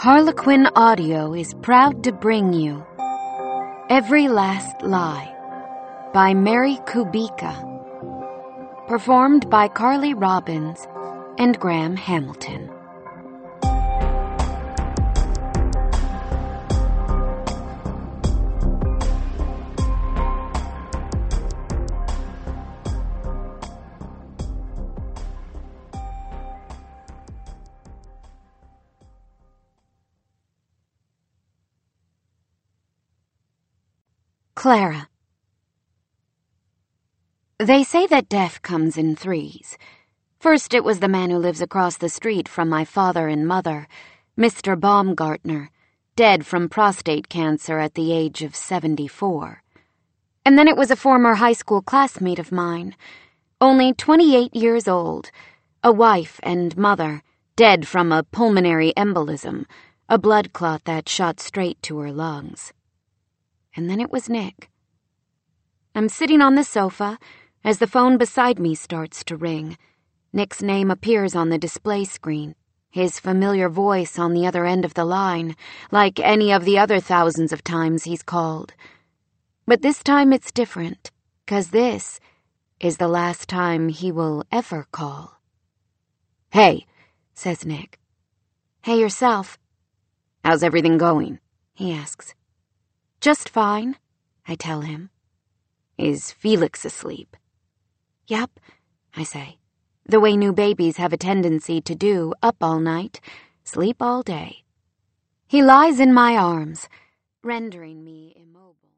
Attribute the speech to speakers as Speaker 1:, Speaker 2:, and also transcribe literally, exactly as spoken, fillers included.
Speaker 1: Harlequin Audio is proud to bring you Every Last Lie by Mary Kubica, performed by Carly Robbins and Graham Hamilton. Clara. They say that death comes in threes. First it was the man who lives across the street from my father and mother, Mister Baumgartner, dead from prostate cancer at the age of seventy-four. And then it was a former high school classmate of mine, only twenty-eight years old, a wife and mother, dead from a pulmonary embolism, a blood clot that shot straight to her lungs. And then it was Nick. I'm sitting on the sofa as the phone beside me starts to ring. Nick's name appears on the display screen, his familiar voice on the other end of the line, like any of the other thousands of times he's called. But this time it's different, 'cause this is the last time he will ever call. "Hey," says Nick. "Hey yourself." "How's everything going?" he asks. "Just fine," I tell him. "Is Felix asleep?" "Yep," I say, the way new babies have a tendency to do, up all night, sleep all day. He lies in my arms, rendering me immobile.